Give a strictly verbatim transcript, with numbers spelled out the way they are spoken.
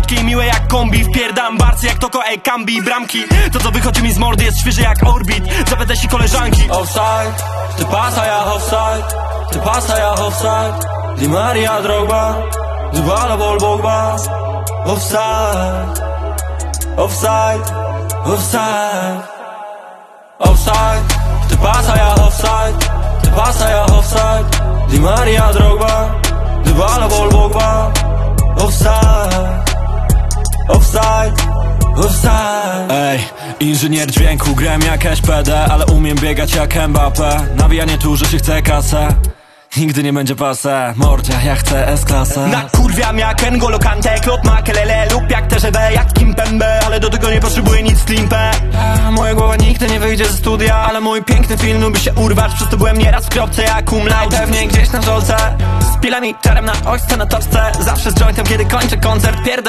krótkie i miłe jak kombi. Wpierdam barcy jak toko, ej, kambi, bramki. To co wychodzi mi z mordy jest świeże jak Orbit. Zapytaj się koleżanki. Offside, ty pasa ja offside, ty pasa ja offside. Di Maria Drogba, Dybala Paul Pogba. Offside, offside, offside. Offside, ty pasa ja offside, ty pasa ja offside. Di Maria Drogba, Dybala Paul Pogba. Offside, offside, offside. Ej, inżynier dźwięku, grałem jak S P D, ale umiem biegać jak Mbappé. Nawijanie tu, że się chce kasę, nigdy nie będzie pase. Mordzia, ja chcę S-klasę. Nakurwiam jak N'Golo Kante, Klot Makelele lub jak T G D, jak Kimpembe. Ale do tego nie potrzebuję nic slimpe. Moja głowa nigdy nie wyjdzie ze studia, ale mój piękny film lubi się urwać. Przez to byłem nieraz w kropce jak umlaut. Pewnie gdzieś na żolce, z pilami, czarem na ojce na toczce. Zawsze z jointem kiedy kończę koncert. Pierdolę